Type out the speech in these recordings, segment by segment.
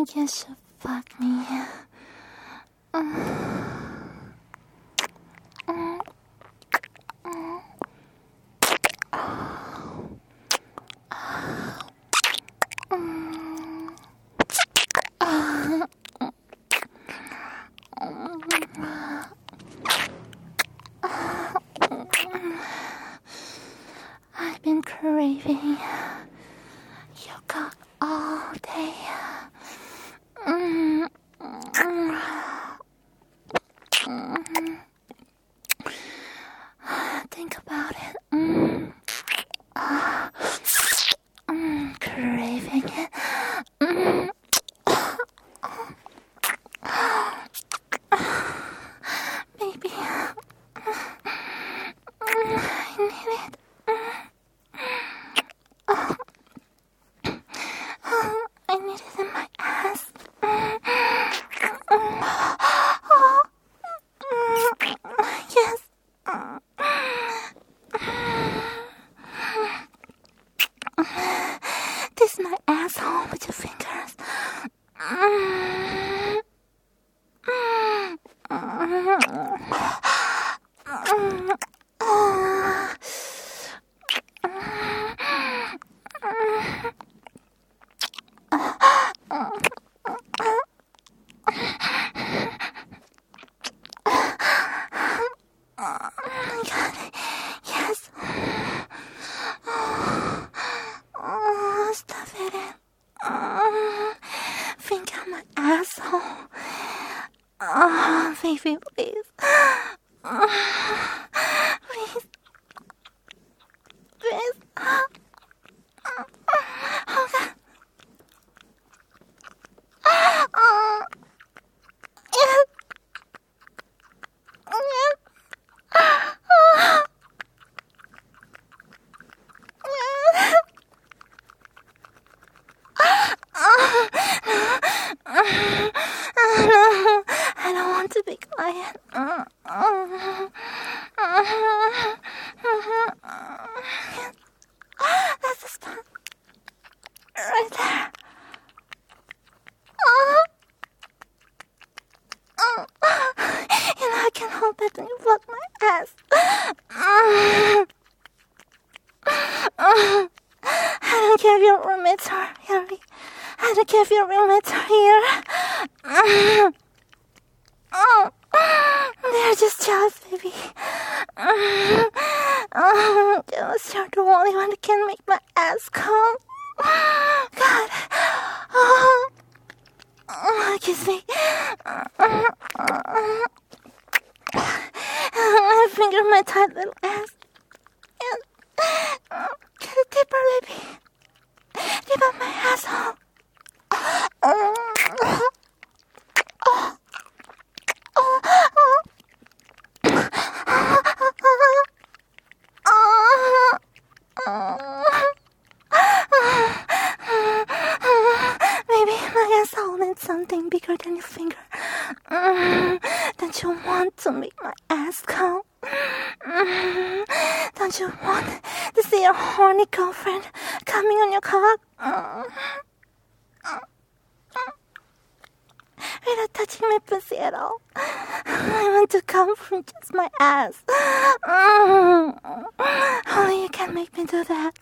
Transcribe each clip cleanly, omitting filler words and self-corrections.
think you should fuck me. I've been craving your cock all day. Think about it. Craving it. Baby, I need it. I need it in my ass. Yes. This is my asshole with your fingers. Oh my god, yes. Stuff it in. Finger my asshole. Baby, please. Please. Please. Oh god. Yes. Yes. I don't want to be quiet. That's the spot. Right there. You know I can't help it when you fuck my ass. I don't care if your roommates are here. I don't care if your roommates are here. They're just jealous, baby. Jealous, you're the only one that can make my ass come. God. Kiss me. Finger my tight little ass. Get a dipper, baby. Dip up my asshole. Maybe my asshole needs something bigger than your finger. Don't you want to make my ass come? Don't you want to see your horny girlfriend coming on your cock? Without touching my pussy at all. I want to come from just my ass. Only you can make me do that.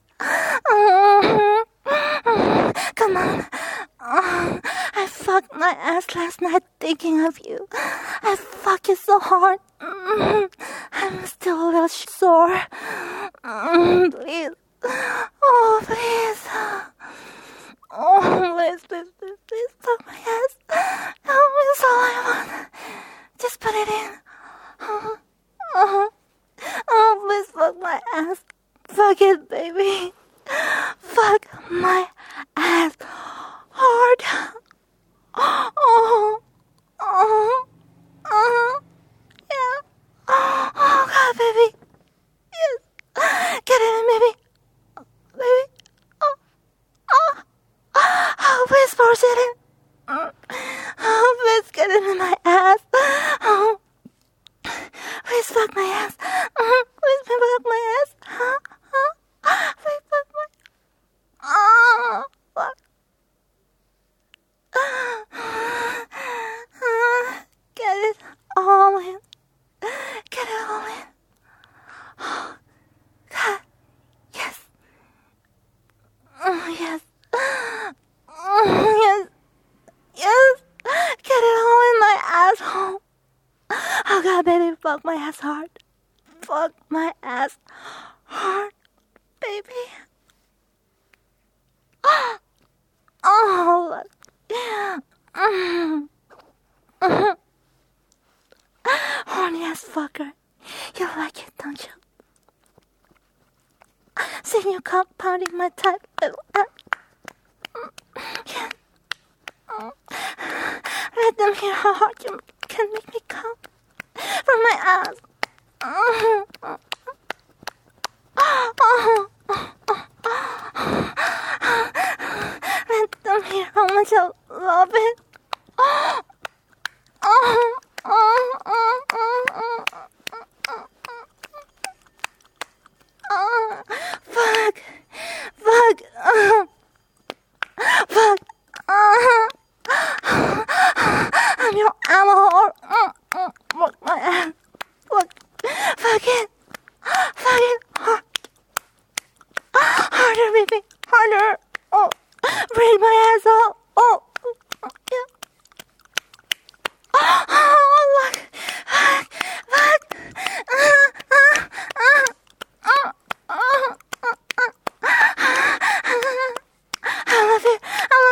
Come on. I fucked my ass last night thinking of you. I fuck you so hard. I'm still a little sore. Please. Oh, please. Oh, please, fuck my ass. Oh, it's all I want. Just put it in. Oh, please fuck my ass. Fuck it, baby. Fuck my ass hard. Yeah. Oh, God, baby. Yes. Get it in, baby. Baby. Oh, please force it in. Oh, please fuck my ass hard. Fuck my ass hard, baby. Oh, yeah. Horny ass fucker. You like it, don't you? Seeing you cock pounding my tight little ass. Yeah. Let them hear how hard you can make me come from my ass. Let them hear how much I love it. Fuck. I'm your ammo whore. Fuck my ass. Fuck it hard. Harder, baby. Harder. Oh, breathe my asshole. Oh, yeah. Oh, look. Fuck. I love it.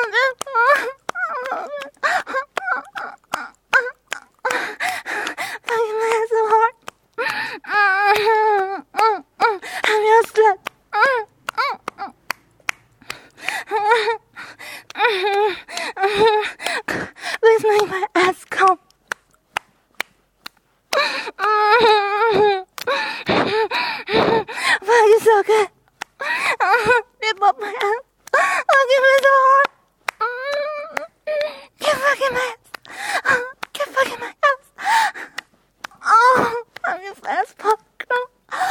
Fucking my ass so hard. I'm your slut. Please make my ass come. Fuck, you so good. Rip up my ass. Give me so hard. Keep fucking my ass. Keep fucking my ass. Oh, I'm your fast fuck girl.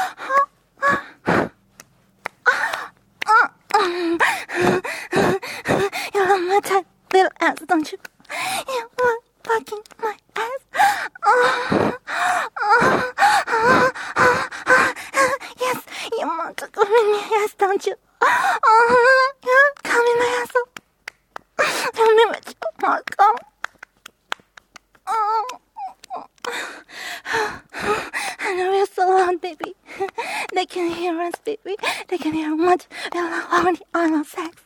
You love my tight little ass, don't you? You love fucking my ass. Yes, you want to go in your ass, don't you? Yeah, come in my asshole. Tell me what you want, go. I know you're so loud, baby. They can hear us, baby. They can hear how much we love horny anal sex.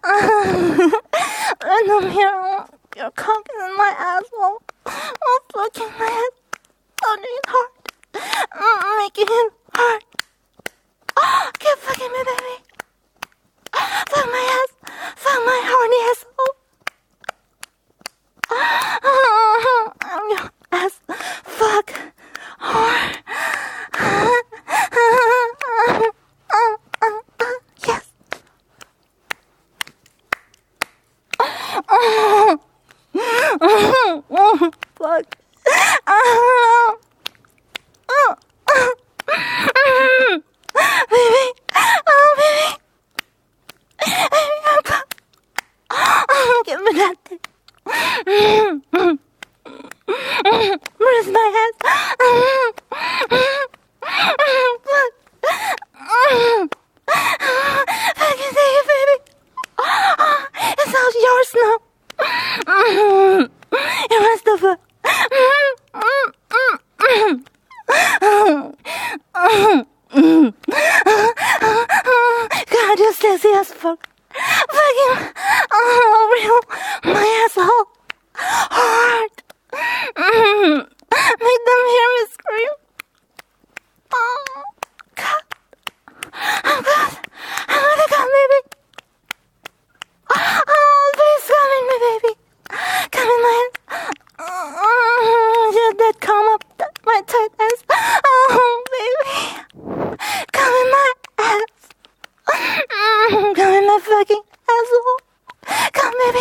Let them hear your cock in my asshole. Oh, fucking my ass. Holding it hard. Making it hard. Keep fucking me, baby. Fuck my ass. Fuck my horny asshole. I'm your ass. Fuck. Whore. Yes. Fuck. Baby. Oh, baby. Baby, I'm back. Give me that thing. Where's my ass? Fuck. Fuck you, say it, baby. It's all yours now. You must have God, you sexy as fuck. Fucking real my asshole hard. Make them hear me scream. Oh God. Oh God. I'm gonna come, baby. Oh, please come in me, baby. Come in my ass. Your dead come up my tight ass. Oh, baby. Come in my ass. Come in my fucking asshole. Come, baby.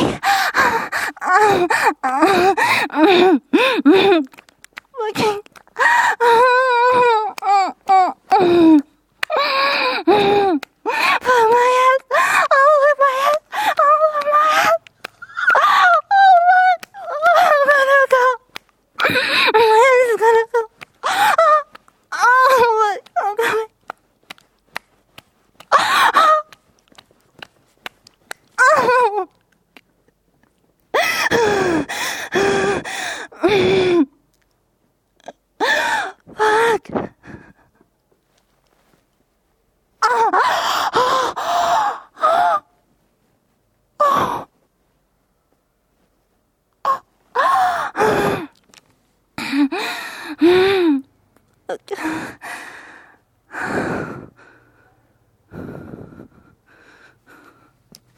Fucking. Fuck my ass. All over my ass. All over my ass. Oh my. I'm gonna go. My ass is gonna go. Oh my. I'm coming. fuck.